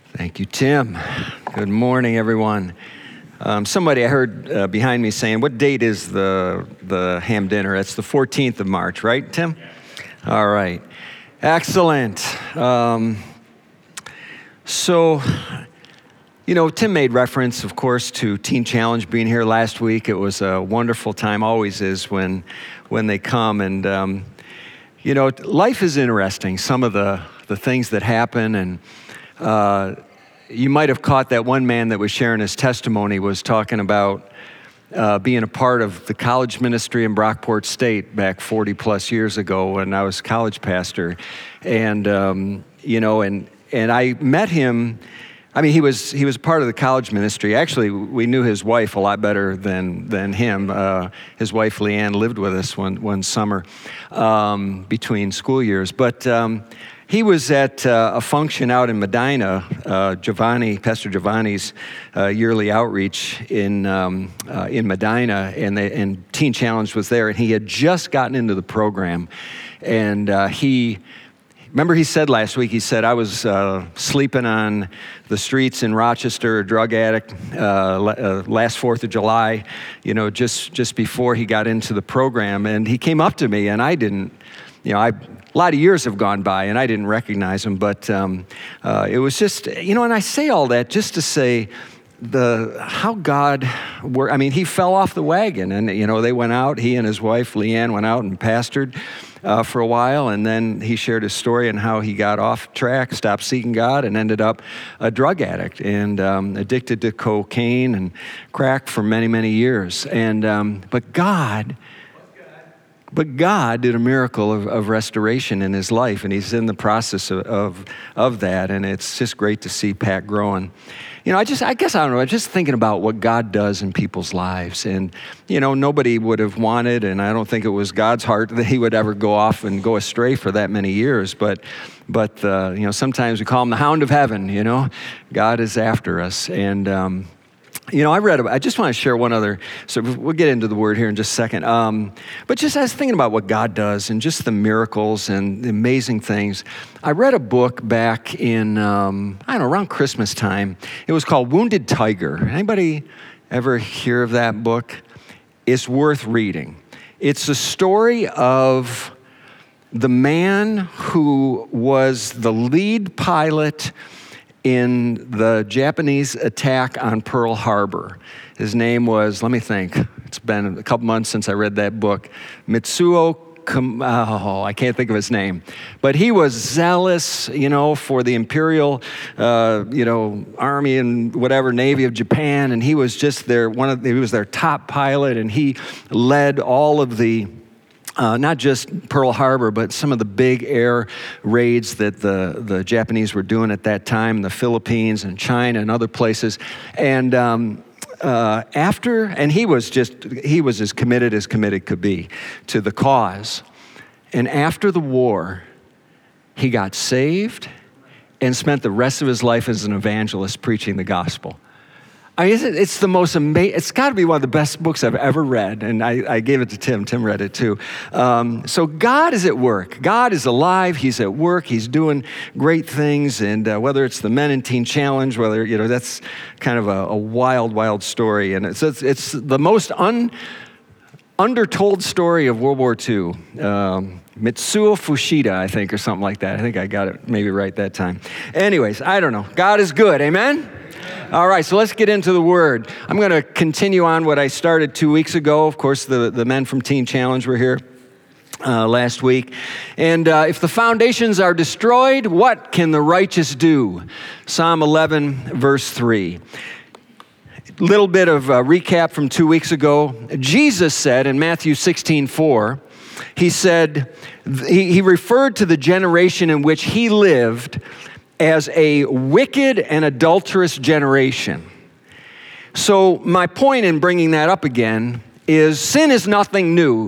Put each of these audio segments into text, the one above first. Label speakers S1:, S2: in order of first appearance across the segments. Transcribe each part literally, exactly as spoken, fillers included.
S1: Thank you, Tim. Good morning, everyone. Um, somebody I heard uh, behind me saying, what date is the the ham dinner? It's the fourteenth of March, right, Tim? All right. Excellent. Um, so, you know, Tim made reference, of course, to Teen Challenge being here last week. It was a wonderful time, always is, when, when they come. And, um, you know, life is interesting, some of the, the things that happen. And uh, you might have caught that one man that was sharing his testimony was talking about uh, being a part of the college ministry in Brockport State back forty plus years ago when I was college pastor. And, um, you know, and, and I met him. I mean, he was he was part of the college ministry. Actually, we knew his wife a lot better than than him. Uh, his wife, Leanne, lived with us one, one summer um, between school years. But um, he was at uh, a function out in Medina, uh, Giovanni, Pastor Giovanni's uh, yearly outreach in um, uh, in Medina, and, they, and Teen Challenge was there. And he had just gotten into the program, and uh, he... Remember he said last week, he said, I was uh, sleeping on the streets in Rochester, a drug addict, uh, uh, last fourth of July, you know, just, just before he got into the program. And he came up to me, and I didn't, you know, I, a lot of years have gone by, and I didn't recognize him. But um, uh, it was just, you know, and I say all that just to say, the how God worked. I mean, he fell off the wagon, and you know they went out. He and his wife Leanne went out and pastored uh, for a while, and then he shared his story and how he got off track, stopped seeking God, and ended up a drug addict and um, addicted to cocaine and crack for many, many years. And um, but God. But God did a miracle of, of restoration in his life, and he's in the process of, of of that, and it's just great to see Pat growing. You know, I just, I guess, I don't know, I'm just thinking about what God does in people's lives, and, you know, nobody would have wanted, and I don't think it was God's heart that he would ever go off and go astray for that many years, but, but uh, you know, sometimes we call him the hound of heaven, you know, God is after us, and, um, You know, I read about, I just want to share one other, so we'll get into the word here in just a second. Um, but just I was thinking about what God does and just the miracles and the amazing things. I read a book back in, um, I don't know, around Christmas time. It was called Wounded Tiger. Anybody ever hear of that book? It's worth reading. It's the story of the man who was the lead pilot in the Japanese attack on Pearl Harbor. His name was, let me think, it's been a couple months since I read that book, Mitsuo Kam- oh, I can't think of his name. But he was zealous, you know, for the Imperial, uh, you know, Army and whatever, Navy of Japan, and he was just their, one of, he was their top pilot, and he led all of the Uh, not just Pearl Harbor, but some of the big air raids that the, the Japanese were doing at that time in the Philippines and China and other places. And um, uh, after, and he was just, he was as committed as committed could be to the cause. And after the war, he got saved and spent the rest of his life as an evangelist preaching the gospel. I mean, it's the most amazing, it's got to be one of the best books I've ever read, and I, I gave it to Tim. Tim read it too. Um, so God is at work. God is alive. He's at work. He's doing great things, and uh, whether it's the Men in Teen Challenge, whether, you know, that's kind of a, a wild, wild story, and it's, it's, it's the most un, undertold story of World War Two. Um, Mitsuo Fushida, I think, or something like that. I think I got it maybe right that time. Anyways, I don't know. God is good. Amen? All right, so let's get into the word. I'm going to continue on what I started two weeks ago. Of course, the, the men from Teen Challenge were here uh, last week. And uh, if the foundations are destroyed, what can the righteous do? Psalm eleven, verse three. Little bit of a recap from two weeks ago. Jesus said in Matthew sixteen four, he said, he, he referred to the generation in which he lived as a wicked and adulterous generation. So my point in bringing that up again is sin is nothing new.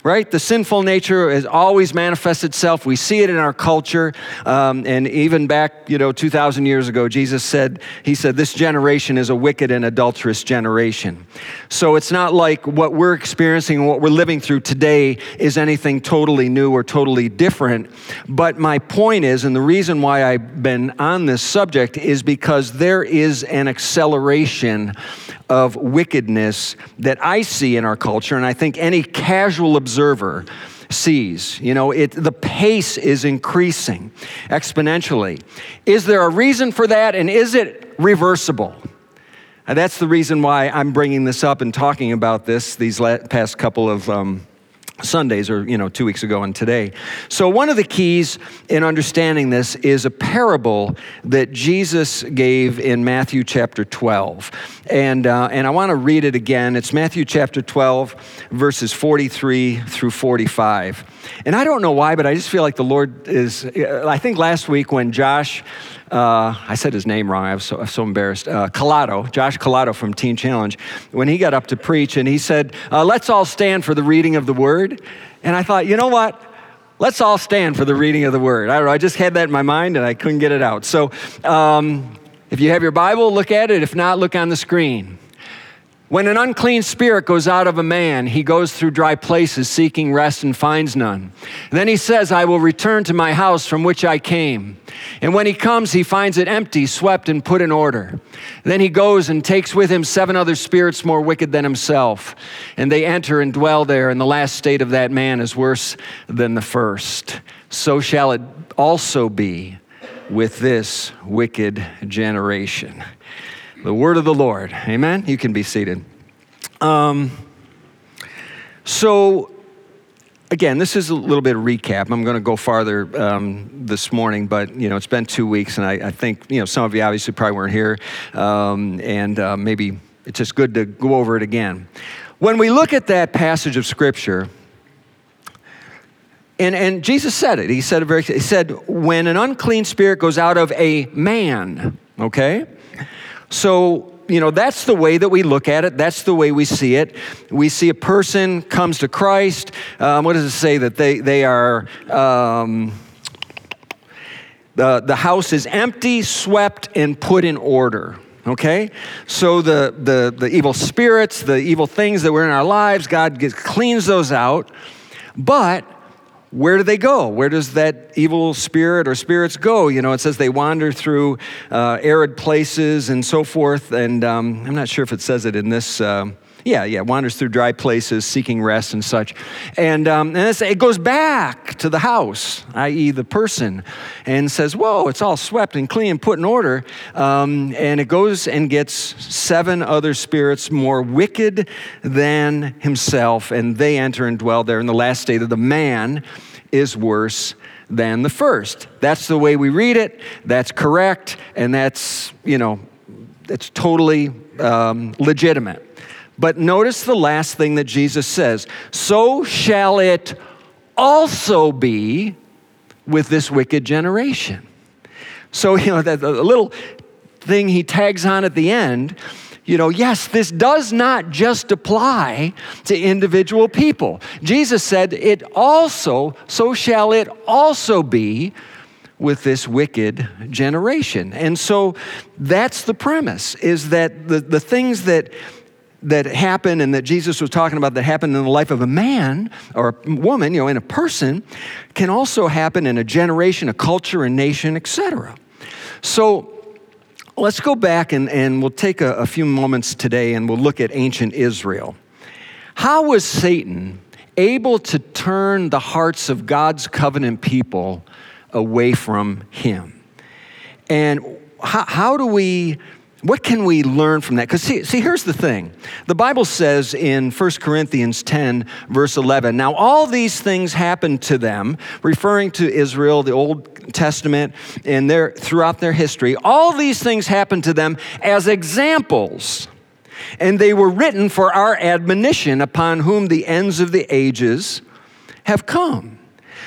S1: right? The sinful nature has always manifested itself. We see it in our culture. Um, and even back, you know, two thousand years ago, Jesus said, he said, this generation is a wicked and adulterous generation. So it's not like what we're experiencing, what we're living through today is anything totally new or totally different. But my point is, and the reason why I've been on this subject is because there is an acceleration of wickedness that I see in our culture, and I think any casual observer sees. You know, it, the pace is increasing exponentially. Is there a reason for that, and is it reversible? And that's the reason why I'm bringing this up and talking about this these last, past couple of um, Sundays, or, you know, two weeks ago and today. So one of the keys in understanding this is a parable that Jesus gave in Matthew chapter twelve. And uh, and I want to read it again. It's Matthew chapter twelve, verses forty-three through forty-five. And I don't know why, but I just feel like the Lord is, I think last week when Josh, uh, I said his name wrong, I was so, I was so embarrassed, uh, Collado, Josh Collado from Teen Challenge, when he got up to preach and he said, uh, let's all stand for the reading of the word. And I thought, you know what? Let's all stand for the reading of the word. I don't know, I just had that in my mind and I couldn't get it out. So um, if you have your Bible, look at it. If not, look on the screen. When an unclean spirit goes out of a man, he goes through dry places seeking rest and finds none. Then he says, I will return to my house from which I came. And when he comes, he finds it empty, swept, and put in order. Then he goes and takes with him seven other spirits more wicked than himself. And they enter and dwell there, and the last state of that man is worse than the first. So shall it also be with this wicked generation. The word of the Lord. Amen? You can be seated. Um, so, again, this is a little bit of recap. I'm going to go farther um, this morning, but, you know, it's been two weeks, and I, I think, you know, some of you obviously probably weren't here, um, and uh, maybe it's just good to go over it again. When we look at that passage of Scripture, and, and Jesus said it. He said it very, he said, when an unclean spirit goes out of a man, okay? So, you know, that's the way that we look at it. That's the way we see it. We see a person comes to Christ. Um, what does it say? That they, they are, um, the, the house is empty, swept, and put in order. Okay? So the, the, the evil spirits, the evil things that were in our lives, God gets, cleans those out. But where do they go? Where does that evil spirit or spirits go? You know, it says they wander through uh, arid places and so forth. And um, I'm not sure if it says it in this. Uh, yeah, yeah, wanders through dry places, seeking rest and such. And, um, and it's, it goes back to the house, that is the person, and says, whoa, it's all swept and clean and put in order. Um, and it goes and gets seven other spirits more wicked than himself, and they enter and dwell there. And the last state of the man is worse than the first. That's the way we read it. That's correct. And that's, you know, that's totally um, legitimate. But notice the last thing that Jesus says. So shall it also be with this wicked generation. So, you know, that a little thing he tags on at the end, you know, yes, this does not just apply to individual people. Jesus said it also, so shall it also be with this wicked generation. And so that's the premise, is that the, the things that that happen and that Jesus was talking about that happened in the life of a man or a woman, you know, in a person, can also happen in a generation, a culture, a nation, et cetera. So let's go back and, and we'll take a, a few moments today and we'll look at ancient Israel. How was Satan able to turn the hearts of God's covenant people away from him? And how, how do we... What can we learn from that? Because see, see, here's the thing. The Bible says in First Corinthians ten, verse eleven, now all these things happened to them, referring to Israel, the Old Testament, and their, throughout their history. All these things happened to them as examples, and they were written for our admonition, upon whom the ends of the ages have come.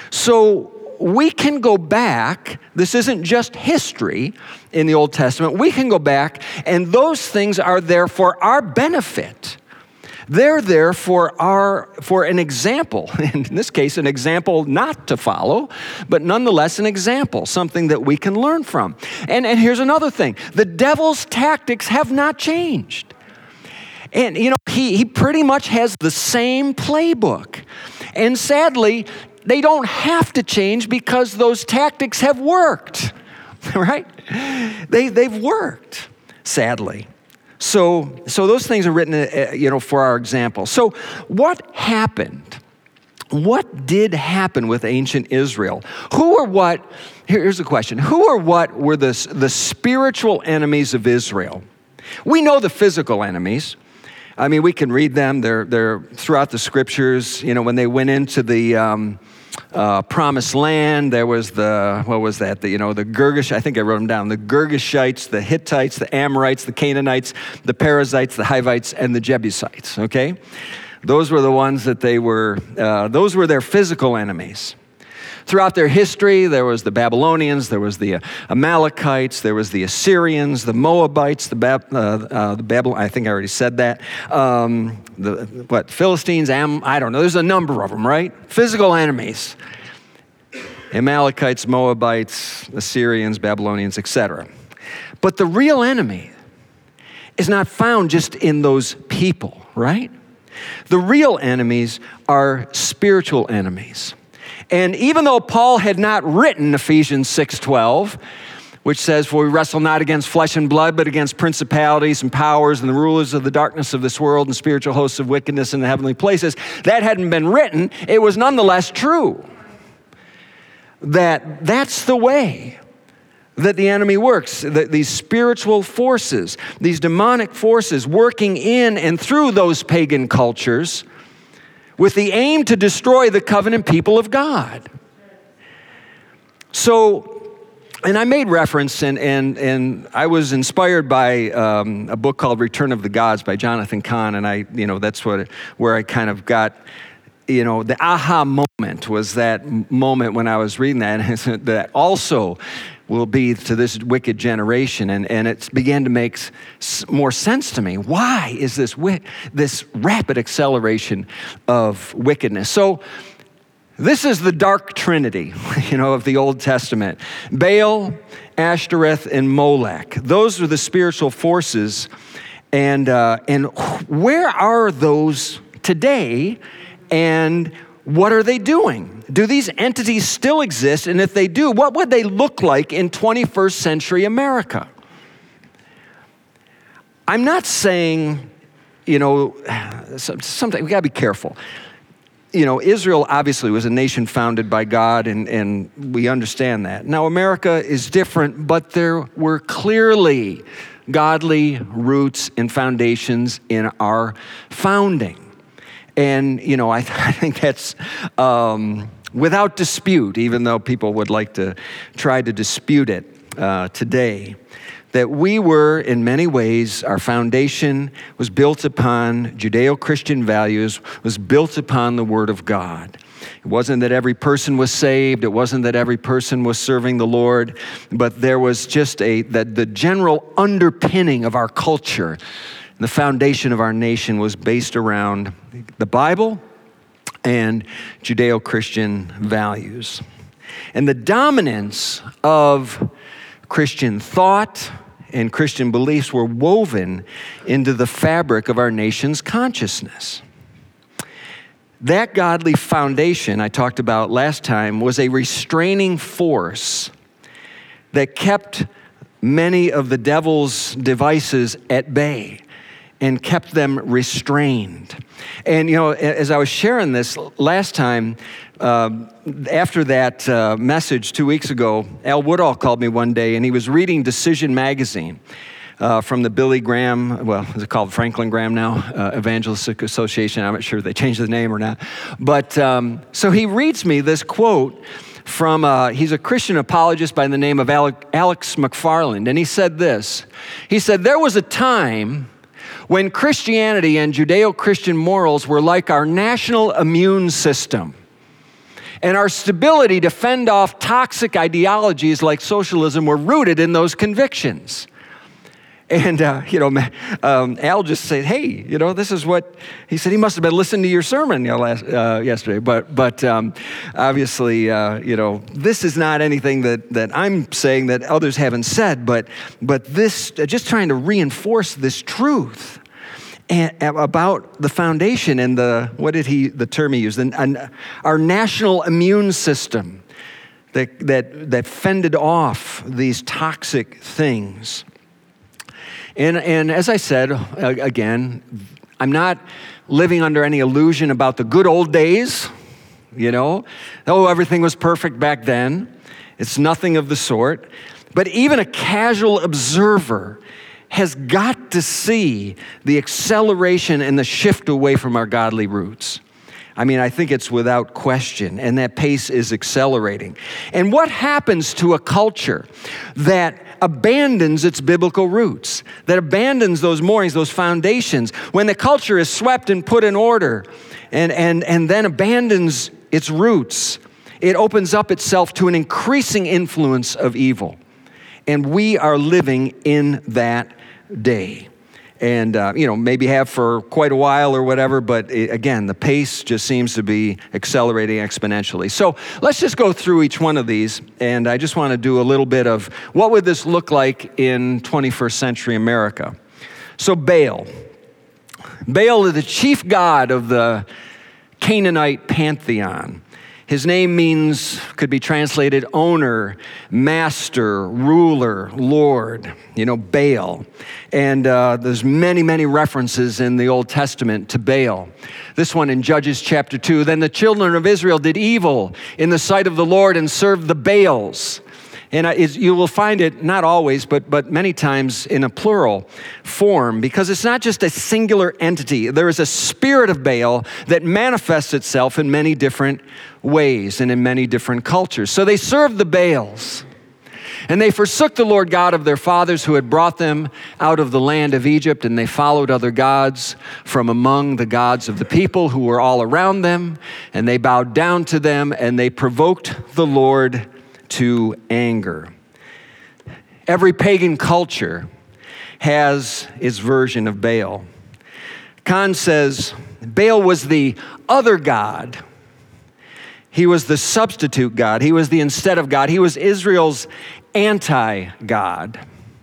S1: So we can go back. This isn't just history in the Old Testament. We can go back, and those things are there for our benefit. They're there for our for an example. In this case, an example not to follow, but nonetheless an example, something that we can learn from. And, and here's another thing. The devil's tactics have not changed. And, you know, he, he pretty much has the same playbook. And sadly, they don't have to change because those tactics have worked, right? They, they've worked, sadly. So, so those things are written, uh, you know, for our example. So what happened? What did happen with ancient Israel? Who or what, here, here's the question. Who or what were the, the spiritual enemies of Israel? We know the physical enemies. I mean, we can read them. They're, they're throughout the scriptures. You know, when they went into the um, uh, promised land, there was the, what was that? The, you know, the Girgash, I think I wrote them down. The Girgashites, the Hittites, the Amorites, the Canaanites, the Perizzites, the Hivites, and the Jebusites, okay? Those were the ones that they were, uh, those were their physical enemies. Throughout their history, there was the Babylonians, there was the Amalekites, there was the Assyrians, the Moabites, the Bab- uh, uh, the Babylon. I think I already said that. Um, the what Philistines? Am I don't know. There's a number of them, right? Physical enemies: Amalekites, Moabites, Assyrians, Babylonians, et cetera. But the real enemy is not found just in those people, right? The real enemies are spiritual enemies. And even though Paul had not written Ephesians six twelve, which says, "For we wrestle not against flesh and blood, but against principalities and powers and the rulers of the darkness of this world and spiritual hosts of wickedness in the heavenly places," that hadn't been written, it was nonetheless true that that's the way that the enemy works, that these spiritual forces, these demonic forces working in and through those pagan cultures with the aim to destroy the covenant people of God. So, and I made reference, and and and I was inspired by um, a book called Return of the Gods by Jonathan Cahn, and I, you know, that's what where I kind of got, you know, the aha moment was that moment when I was reading that, and that also will be to this wicked generation. And, and it began to make s- more sense to me. Why is this wi- this rapid acceleration of wickedness? So this is the dark trinity, you know, of the Old Testament. Baal, Ashtoreth, and Molech. Those are the spiritual forces. And, uh, and where are those today? And what are they doing? Do these entities still exist? And if they do, what would they look like in twenty-first century America? I'm not saying, you know, sometimes we gotta be careful. You know, Israel obviously was a nation founded by God, and, and we understand that. Now, America is different, but there were clearly godly roots and foundations in our founding. And, you know, I, I think that's um, without dispute, even though people would like to try to dispute it uh, today, that we were, in many ways, our foundation was built upon Judeo-Christian values, was built upon the Word of God. It wasn't that every person was saved. It wasn't that every person was serving the Lord, but there was just a, that the general underpinning of our culture, the foundation of our nation was based around the Bible and Judeo-Christian values. And the dominance of Christian thought and Christian beliefs were woven into the fabric of our nation's consciousness. That godly foundation I talked about last time was a restraining force that kept many of the devil's devices at bay and kept them restrained. And, you know, as I was sharing this last time, uh, after that uh, message two weeks ago, Al Woodall called me one day, and he was reading Decision Magazine uh, from the Billy Graham, well, is it called Franklin Graham now? Uh, Evangelistic Association. I'm not sure if they changed the name or not. But um, so he reads me this quote from, uh, he's a Christian apologist by the name of Alec, Alex McFarland, and he said this. He said, "There was a time when Christianity and Judeo-Christian morals were like our national immune system, and our stability to fend off toxic ideologies like socialism were rooted in those convictions. And, uh, you know, um, Al just said, hey, you know, this is what, he said he must have been listening to your sermon, you know, last, uh, yesterday. But, but um, obviously, uh, you know, this is not anything that, that I'm saying that others haven't said, but, but this, just trying to reinforce this truth and, about the foundation and the, what did he, the term he used, and, and our national immune system that, that, that fended off these toxic things. And, and as I said, again, I'm not living under any illusion about the good old days, you know. Oh, everything was perfect back then. It's nothing of the sort. But even a casual observer has got to see the acceleration and the shift away from our godly roots. I mean, I think it's without question, and that pace is accelerating. And what happens to a culture that abandons its biblical roots, that abandons those moorings, those foundations, when the culture is swept and put in order and, and, and then abandons its roots, it opens up itself to an increasing influence of evil. And we are living in that day. And, uh, you know, maybe have for quite a while or whatever, but it, again, the pace just seems to be accelerating exponentially. So let's just go through each one of these, and I just want to do a little bit of what would this look like in twenty-first century America. So Baal. Baal is the chief god of the Canaanite pantheon. His name means, could be translated owner, master, ruler, Lord, you know, Baal. And uh, there's many, many references in the Old Testament to Baal. This one in Judges chapter two, then the children of Israel did evil in the sight of the Lord and served the Baals. And you will find it, not always, but, but many times in a plural form, because it's not just a singular entity. There is a spirit of Baal that manifests itself in many different ways and in many different cultures. So they served the Baals, and they forsook the Lord God of their fathers who had brought them out of the land of Egypt, and they followed other gods from among the gods of the people who were all around them, and they bowed down to them, and they provoked the Lord to anger. Every pagan culture has its version of Baal. Kahn says, Baal was the other god. He was the substitute god. He was the instead of God. He was Israel's anti-god.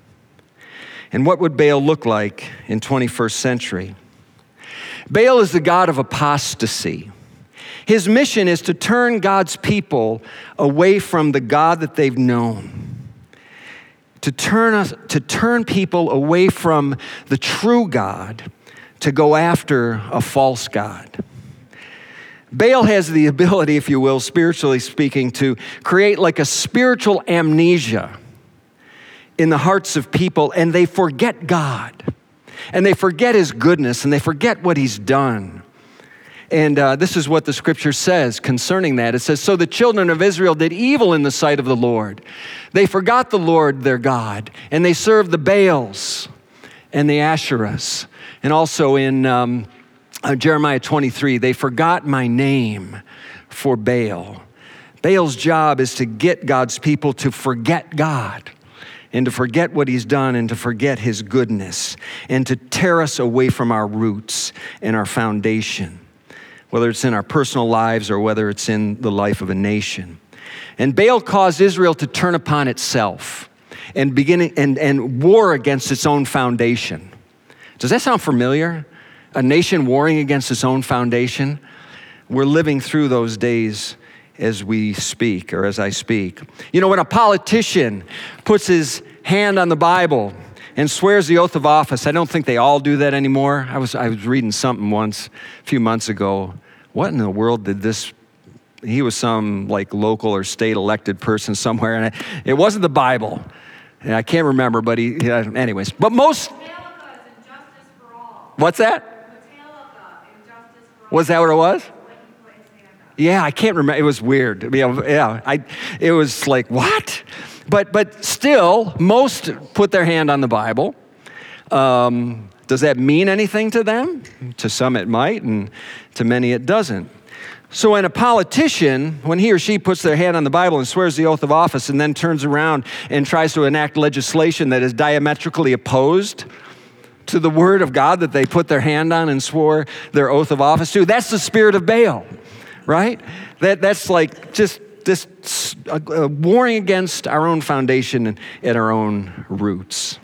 S1: And what would Baal look like in twenty-first century? Baal is the god of apostasy. His mission is to turn God's people away from the God that they've known, to turn us, to turn people away from the true God, to go after a false God. Baal has the ability, if you will, spiritually speaking, to create like a spiritual amnesia in the hearts of people, and they forget God, and they forget His goodness, and they forget what He's done. And uh, this is what the scripture says concerning that. It says, so the children of Israel did evil in the sight of the Lord. They forgot the Lord their God, and they served the Baals and the Asherahs. And also in um, uh, Jeremiah twenty-three, they forgot my name for Baal. Baal's job is to get God's people to forget God, and to forget what He's done, and to forget His goodness, and to tear us away from our roots and our foundation, whether it's in our personal lives or whether it's in the life of a nation. And Baal caused Israel to turn upon itself and begin and, and war against its own foundation. Does that sound familiar? A nation warring against its own foundation? We're living through those days as we speak, or as I speak. You know, when a politician puts his hand on the Bible and swears the oath of office, I don't think they all do that anymore. I was I was reading something once, a few months ago. What in the world did this, he was some like local or state elected person somewhere, and I, it wasn't the Bible. And I can't remember, but he, uh, anyways. But most, what's that? Was that what it was? Yeah, I can't remember. It was weird. I mean, yeah, I, it was like, what? But but still, most put their hand on the Bible. Um, does that mean anything to them? To some it might, and to many it doesn't. So when a politician, when he or she puts their hand on the Bible and swears the oath of office and then turns around and tries to enact legislation that is diametrically opposed to the word of God that they put their hand on and swore their oath of office to, that's the spirit of Baal, right? That That's like just this uh, uh, warring against our own foundation and, and our own roots.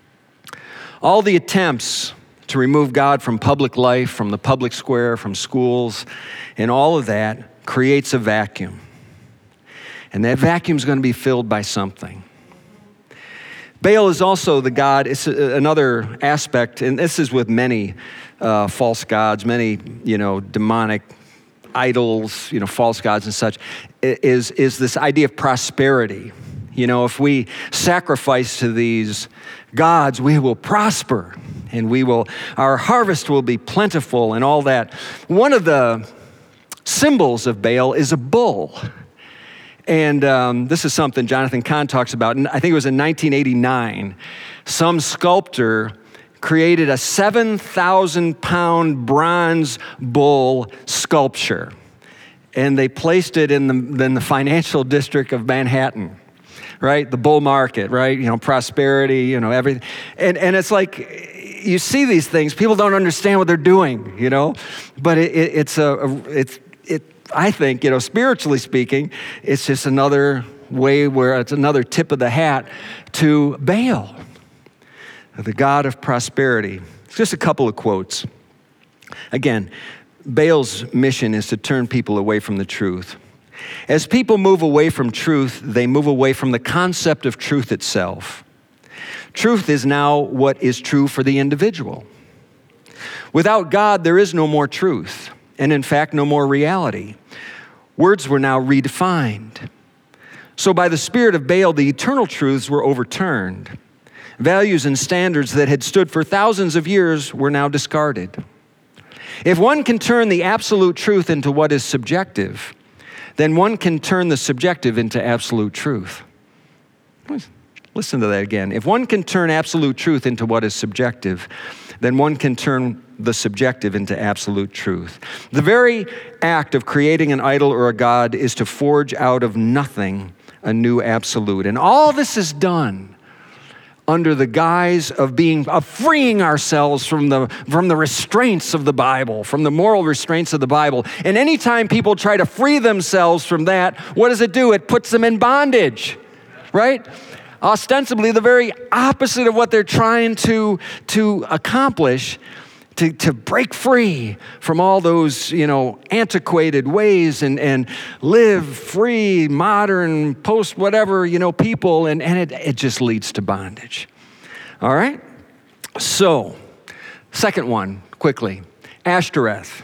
S1: All the attempts to remove God from public life, from the public square, from schools, and all of that creates a vacuum. And that vacuum is going to be filled by something. Baal is also the god, it's another aspect, and this is with many uh, false gods, many, you know, demonic idols, you know, false gods and such, is, is this idea of prosperity. You know, if we sacrifice to these gods, we will prosper, and we will, our harvest will be plentiful and all that. One of the symbols of Baal is a bull. And um, this is something Jonathan Cahn talks about. And I think it was in nineteen eighty-nine, some sculptor created a seven thousand pound bronze bull sculpture. And they placed it in the, in the financial district of Manhattan, right? The bull market, right? You know, prosperity, you know, everything. And, and it's like, you see these things, people don't understand what they're doing, you know? But it, it, it's a, a it's, it, I think, you know, spiritually speaking, it's just another way where it's another tip of the hat to Baal, the god of prosperity. Just a couple of quotes. Again, Baal's mission is to turn people away from the truth. As people move away from truth, they move away from the concept of truth itself. Truth is now what is true for the individual. Without God, there is no more truth, and in fact, no more reality. Words were now redefined. So by the spirit of Baal, the eternal truths were overturned. Values and standards that had stood for thousands of years were now discarded. If one can turn the absolute truth into what is subjective, then one can turn the subjective into absolute truth. Listen to that again. If one can turn absolute truth into what is subjective, then one can turn the subjective into absolute truth. The very act of creating an idol or a god is to forge out of nothing a new absolute. And all this is done under the guise of being, of freeing ourselves from the, from the restraints of the Bible, from the moral restraints of the Bible. And anytime people try to free themselves from that, what does it do? It puts them in bondage, right? Ostensibly the very opposite of what they're trying to, to accomplish, to, to break free from all those, you know, antiquated ways and, and live free, modern, post whatever, you know, people, and, and it, it just leads to bondage. All right? So, second one, quickly, Ashtoreth.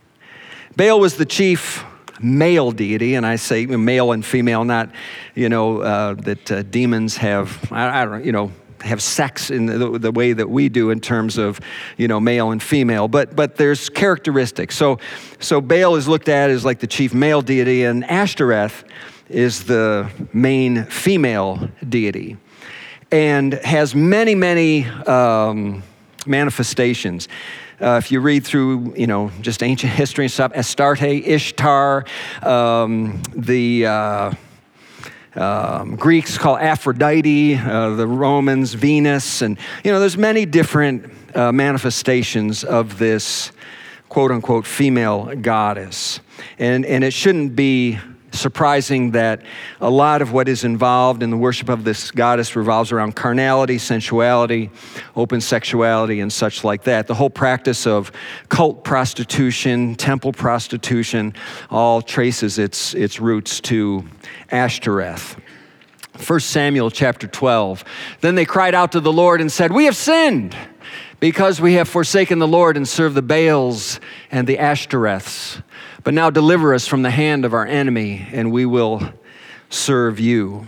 S1: Baal was the chief male deity, and I say male and female, not, you know, uh, that uh, demons have, I, I don't know, you know, have sex in the, the way that we do in terms of, you know, male and female, but but there's characteristics. So, so Baal is looked at as like the chief male deity, and Ashtoreth is the main female deity, and has many, many um, manifestations. Uh, if you read through, you know, just ancient history and stuff, Astarte, Ishtar, um, the uh, um, Greeks call Aphrodite, uh, the Romans, Venus, and, you know, there's many different uh, manifestations of this quote-unquote female goddess. And, and it shouldn't be surprising that a lot of what is involved in the worship of this goddess revolves around carnality, sensuality, open sexuality, and such like that. The whole practice of cult prostitution, temple prostitution, all traces its, its roots to Ashtoreth. First Samuel chapter twelve. Then they cried out to the Lord and said, "We have sinned, because we have forsaken the Lord and served the Baals and the Ashtoreths. But now deliver us from the hand of our enemy, and we will serve you."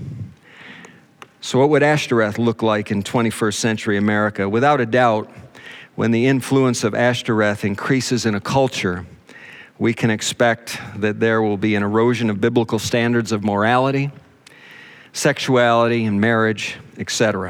S1: So what would Ashtoreth look like in twenty-first century America? Without a doubt, when the influence of Ashtoreth increases in a culture, we can expect that there will be an erosion of biblical standards of morality, sexuality, and marriage, et cetera.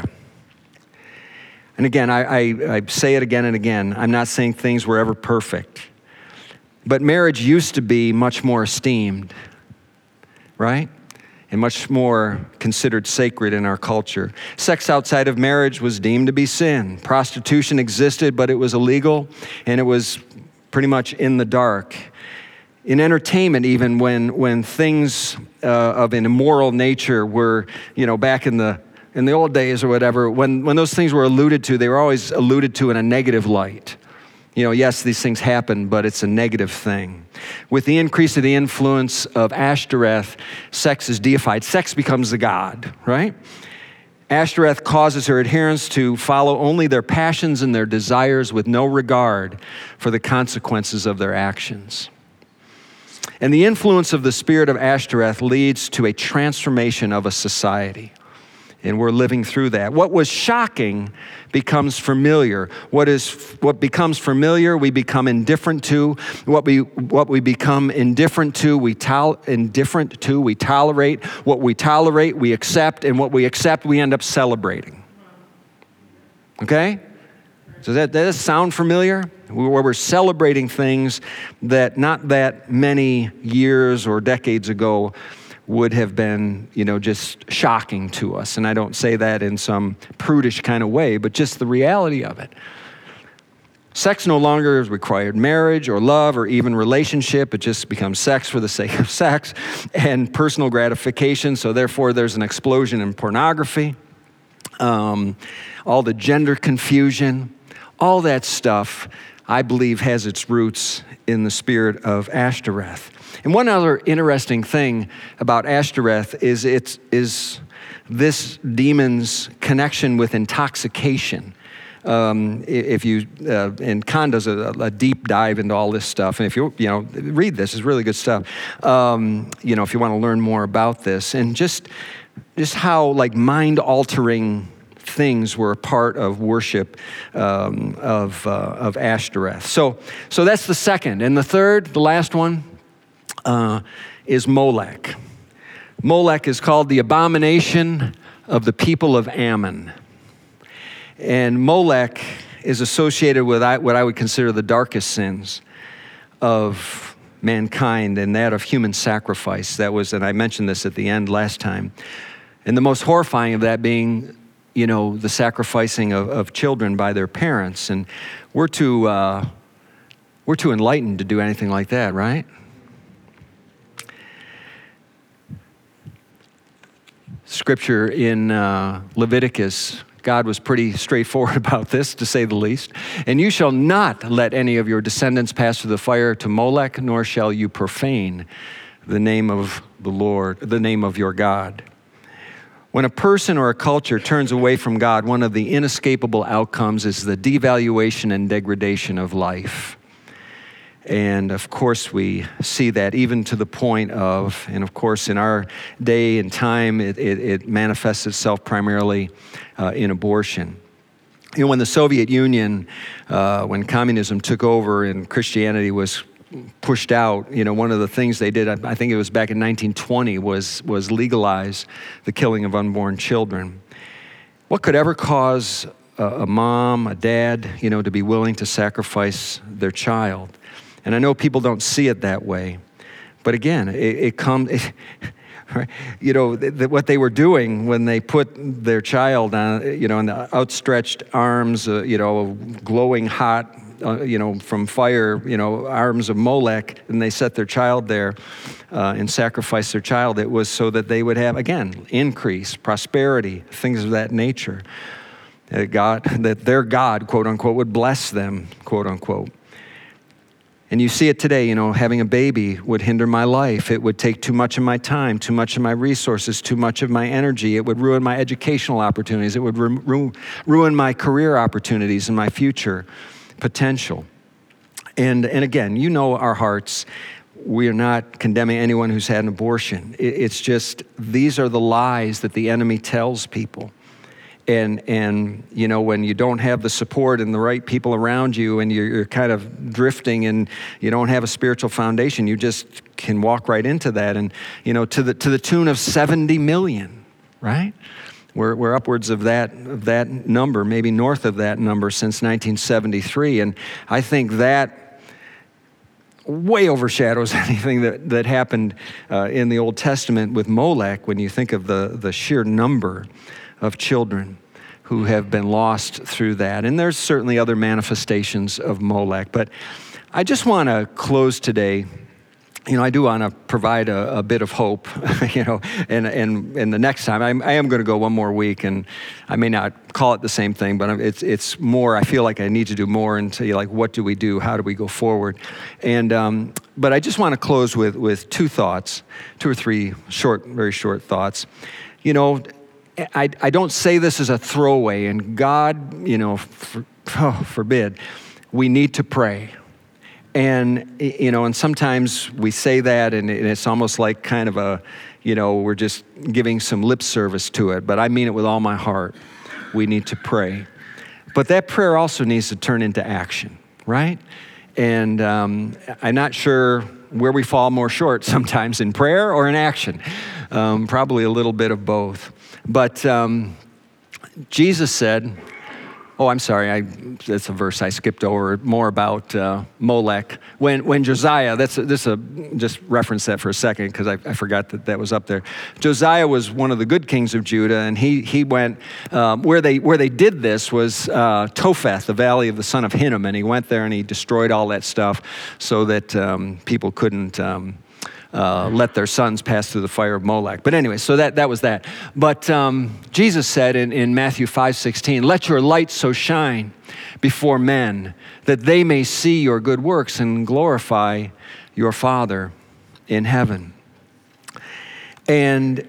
S1: And again, I, I, I say it again and again, I'm not saying things were ever perfect. But marriage used to be much more esteemed, right? And much more considered sacred in our culture. Sex outside of marriage was deemed to be sin. Prostitution existed, but it was illegal, and it was pretty much in the dark. In entertainment, even when when things uh, of an immoral nature were, you know, back in the in the old days or whatever, when when those things were alluded to, they were always alluded to in a negative light. You know, yes, these things happen, but it's a negative thing. With the increase of the influence of Ashtoreth, sex is deified. Sex becomes the god, right? Ashtoreth causes her adherents to follow only their passions and their desires with no regard for the consequences of their actions. And the influence of the spirit of Ashtoreth leads to a transformation of a society. And we're living through that. What was shocking becomes familiar. What is what becomes familiar, we become indifferent to. What we what we become indifferent to, we tol- indifferent to, we tolerate. What we tolerate, we accept, and what we accept, we end up celebrating. Okay? So that does that sound familiar? Where we're celebrating things that not that many years or decades ago would have been, you know, just shocking to us. And I don't say that in some prudish kind of way, but just the reality of it. Sex no longer is required marriage or love or even relationship. It just becomes sex for the sake of sex and personal gratification. So therefore, there's an explosion in pornography, um, all the gender confusion, all that stuff, I believe, has its roots in the spirit of Ashtoreth. And one other interesting thing about Ashtoreth is it's, is this demon's connection with intoxication. Um, if you, uh, and Kahn does a, a deep dive into all this stuff. And if you, you know, read this, it's really good stuff. Um, you know, if you want to learn more about this. And just, just how, like, mind-altering things were a part of worship um, of, uh, of Ashtoreth. So, so that's the second. And the third, the last one, Uh, is Molech. Molech is called the abomination of the people of Ammon. And Molech is associated with what I would consider the darkest sins of mankind, and that of human sacrifice. That was, and I mentioned this at the end last time. And the most horrifying of that being, you know, the sacrificing of, of children by their parents. And we're too, uh, we're too enlightened to do anything like that, right? Scripture in uh, Leviticus, God was pretty straightforward about this, to say the least. And you shall not let any of your descendants pass through the fire to Molech, nor shall you profane the name of the Lord, the name of your God. When a person or a culture turns away from God, one of the inescapable outcomes is the devaluation and degradation of life. And of course, we see that even to the point of, and of course, in our day and time, it, it, it manifests itself primarily uh, in abortion. You know, when the Soviet Union, uh, when communism took over and Christianity was pushed out, you know, one of the things they did, I think it was back in nineteen twenty, was, was legalize the killing of unborn children. What could ever cause a, a mom, a dad, you know, to be willing to sacrifice their child? And I know people don't see it that way, but again, it, it comes, you know, th- th- what they were doing when they put their child on, you know, in the outstretched arms, uh, you know, glowing hot, uh, you know, from fire, you know, arms of Molech, and they set their child there uh, and sacrificed their child. It was so that they would have, again, increase, prosperity, things of that nature. That God, that their God, quote unquote, would bless them, quote unquote. And you see it today, you know, having a baby would hinder my life. It would take too much of my time, too much of my resources, too much of my energy. It would ruin my educational opportunities. It would ru- ruin my career opportunities and my future potential. And, and again, you know our hearts. We are not condemning anyone who's had an abortion. It, it's just, these are the lies that the enemy tells people. And, and you know, when you don't have the support and the right people around you and you're, you're kind of drifting and you don't have a spiritual foundation, you just can walk right into that. And, you know, to the to the tune of seventy million, right? We're, we're upwards of that, of that number, maybe north of that number since nineteen seventy-three. And I think that way overshadows anything that, that happened uh, in the Old Testament with Molech when you think of the, the sheer number of children who have been lost through that. And there's certainly other manifestations of Molech. But I just want to close today. You know, I do want to provide a, a bit of hope, you know, and, and, and the next time, I'm, I am going to go one more week, and I may not call it the same thing, but it's it's more, I feel like I need to do more and tell you, like, what do we do? How do we go forward? And, um, but I just want to close with, with two thoughts, two or three short, very short thoughts. You know, I, I don't say this as a throwaway, and God, you know, for, oh, forbid, we need to pray. And, you know, and sometimes we say that and it's almost like kind of a, you know, we're just giving some lip service to it. But I mean it with all my heart. We need to pray. But that prayer also needs to turn into action, right? And um, I'm not sure where we fall more short sometimes, in prayer or in action. Um, probably a little bit of both. But um, Jesus said, Oh, I'm sorry, I, that's a verse I skipped over, more about uh, Molech. When when Josiah, that's a, this a, just reference that for a second because I, I forgot that that was up there. Josiah was one of the good kings of Judah, and he he went, um, where they where they did this was uh, Topheth, the valley of the son of Hinnom, and he went there and he destroyed all that stuff so that um, people couldn't um, Uh, let their sons pass through the fire of Molech. But anyway, so that, that was that. But um, Jesus said in, in Matthew five sixteen, let your light so shine before men that they may see your good works and glorify your Father in heaven. And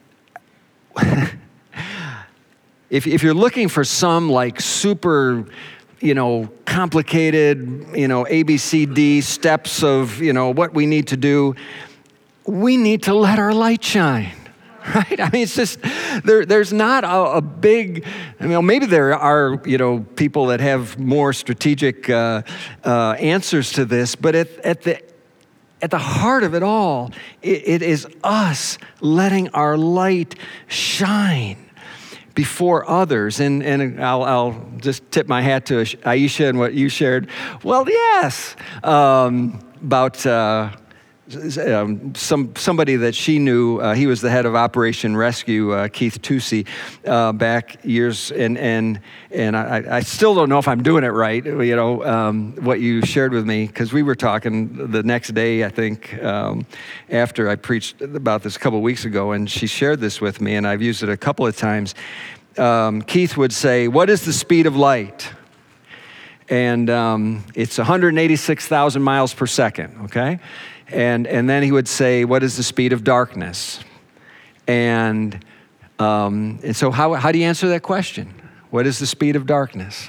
S1: if, if you're looking for some like super, you know, complicated, you know, A, B, C, D steps of, you know, what we need to do, we need to let our light shine, right? I mean, it's just, there, there's not a, a big, I mean, maybe there are, you know, people that have more strategic uh, uh, answers to this, but at, at the At the heart of it all, it, it is us letting our light shine before others. And, and I'll, I'll just tip my hat to Aisha and what you shared. Well, yes, um, about uh, um, some somebody that she knew. Uh, he was the head of Operation Rescue, uh, Keith Tusey, uh, back years. And and and I, I still don't know if I'm doing it right. You know um, what you shared with me, because we were talking the next day, I think, um, after I preached about this a couple of weeks ago, and she shared this with me, and I've used it a couple of times. Um, Keith would say, "What is the speed of light?" And um, it's one hundred eighty-six thousand miles per second. Okay. And and then he would say, what is the speed of darkness? And um, and so how how do you answer that question? What is the speed of darkness?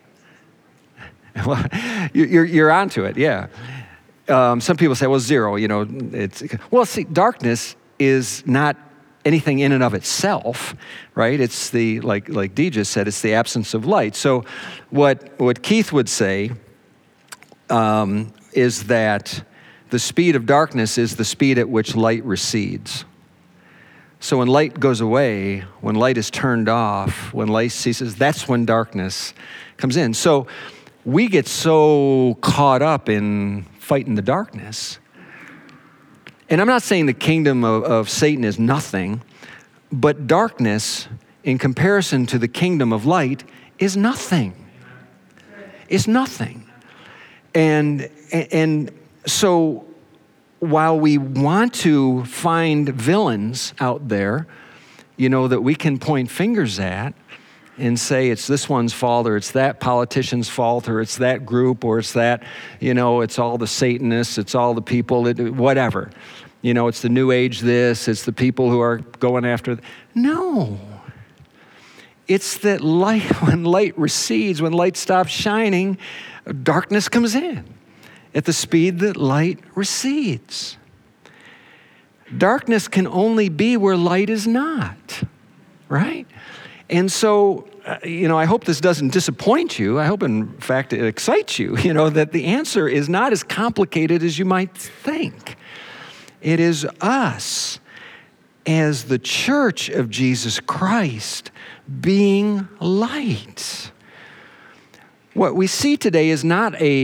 S1: Well, you're you're onto it, yeah. Um, some people say, well, zero. You know, it's well. See, darkness is not anything in and of itself, right? It's the like like Dee just said, it's the absence of light. So, what what Keith would say um, is that the speed of darkness is the speed at which light recedes. So when light goes away, when light is turned off, when light ceases, that's when darkness comes in. So we get so caught up in fighting the darkness. And I'm not saying the kingdom of, of Satan is nothing, but darkness, in comparison to the kingdom of light, is nothing. It's nothing. And and So while we want to find villains out there, you know, that we can point fingers at and say it's this one's fault, or it's that politician's fault, or it's that group, or it's that, you know, it's all the Satanists, it's all the people, that, whatever. You know, it's the New Age this, it's the people who are going after. Th- no. It's that light, when light recedes, when light stops shining, darkness comes in at the speed that light recedes. Darkness can only be where light is not, right? And so, uh, you know, I hope this doesn't disappoint you. I hope, in fact, it excites you, you know, that the answer is not as complicated as you might think. It is us as the church of Jesus Christ being light. What we see today is not a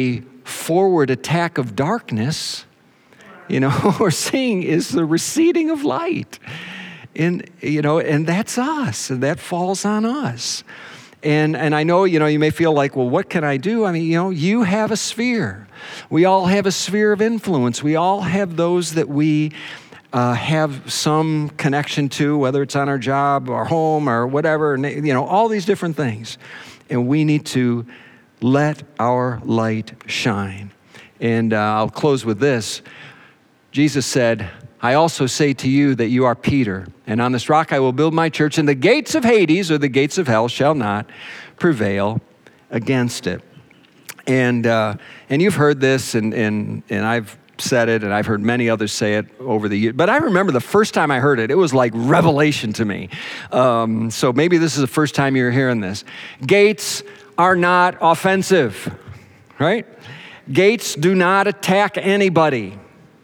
S1: forward attack of darkness. You know, what we're seeing is the receding of light. And, you know, and that's us, and that falls on us. And and I know, you know, you may feel like, well, what can I do? I mean, you know, you have a sphere. We all have a sphere of influence. We all have those that we uh, have some connection to, whether it's on our job or home or whatever, you know, all these different things. And we need to let our light shine. And uh, I'll close with this. Jesus said, I also say to you that you are Peter, and on this rock I will build my church, and the gates of Hades, or the gates of hell, shall not prevail against it. And uh, and you've heard this, and, and, and I've said it, and I've heard many others say it over the years. But I remember the first time I heard it, it was like revelation to me. Um, so maybe this is the first time you're hearing this. Gates are not offensive, right? Gates do not attack anybody.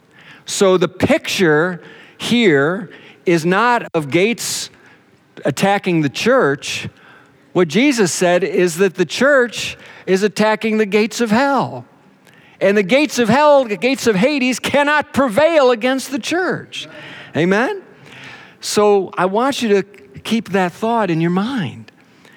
S1: So the picture here is not of gates attacking the church. What Jesus said is that the church is attacking the gates of hell. And the gates of hell, the gates of Hades, cannot prevail against the church. Amen? So I want you to keep that thought in your mind.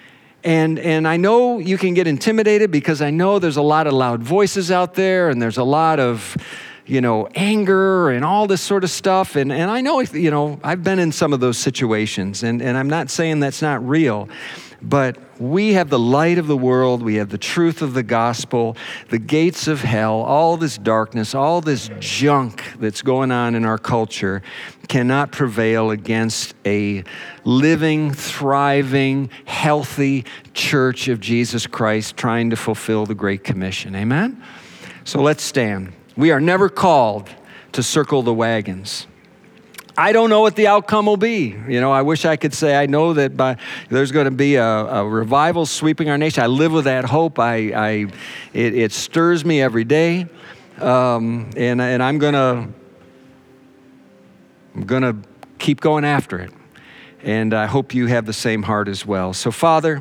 S1: And and I know you can get intimidated because I know there's a lot of loud voices out there, and there's a lot of, you know, anger and all this sort of stuff. And, and I know, you know, I've been in some of those situations, and, and I'm not saying that's not real, but we have the light of the world. We have the truth of the gospel, the gates of hell, all this darkness, all this junk that's going on in our culture cannot prevail against a living, thriving, healthy church of Jesus Christ trying to fulfill the Great Commission. Amen? So let's stand. We are never called to circle the wagons. I don't know what the outcome will be. You know, I wish I could say I know that by, there's going to be a, a revival sweeping our nation. I live with that hope. I, I it, it stirs me every day, um, and and I'm gonna I'm gonna keep going after it. And I hope you have the same heart as well. So, Father,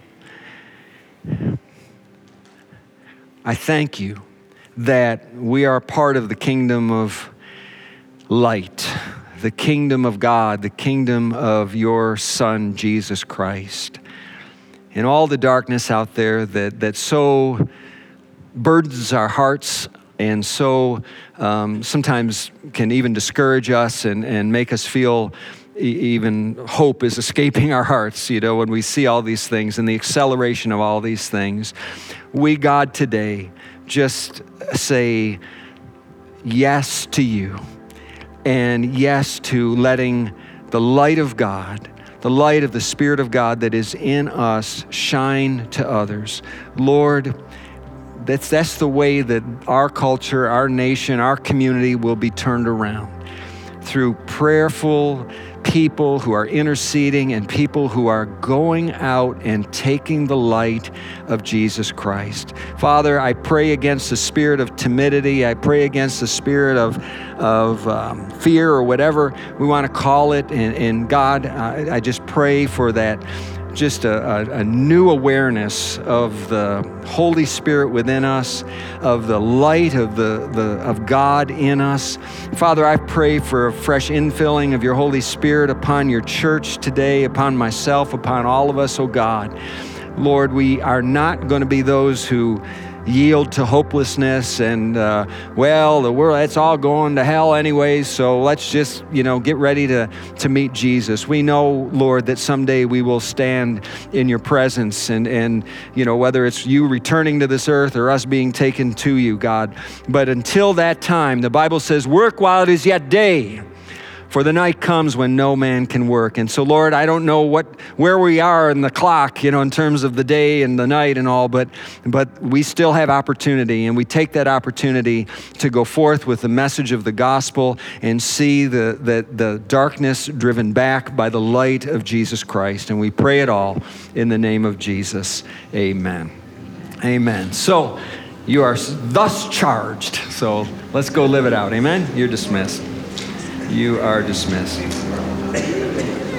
S1: I thank you that we are part of the kingdom of light, the kingdom of God, the kingdom of your Son, Jesus Christ. And all the darkness out there that, that so burdens our hearts and so um, sometimes can even discourage us and, and make us feel e- even hope is escaping our hearts, you know, when we see all these things and the acceleration of all these things. We, God, today just say yes to you. And yes to letting the light of God, the light of the Spirit of God that is in us shine to others. Lord, that's, that's the way that our culture, our nation, our community will be turned around. Through prayerful people who are interceding and people who are going out and taking the light of Jesus Christ. Father, I pray against the spirit of timidity. I pray against the spirit of, of um, fear or whatever we want to call it. And, and God, I, I just pray for that, just a, a, a new awareness of the Holy Spirit within us, of the light of the, the of God in us. Father, I pray for a fresh infilling of your Holy Spirit upon your church today, upon myself, upon all of us, oh God. Lord, we are not going to be those who yield to hopelessness and, uh, well, the world, it's all going to hell anyways, so let's just, you know, get ready to, to meet Jesus. We know, Lord, that someday we will stand in your presence and, and, you know, whether it's you returning to this earth or us being taken to you, God. But until that time, the Bible says, work while it is yet day, for the night comes when no man can work. And so, Lord, I don't know what where we are in the clock, you know, in terms of the day and the night and all, but but we still have opportunity, and we take that opportunity to go forth with the message of the gospel and see the, the, the darkness driven back by the light of Jesus Christ. And we pray it all in the name of Jesus. Amen. Amen. So you are thus charged. So let's go live it out. Amen. You're dismissed. You are dismissed.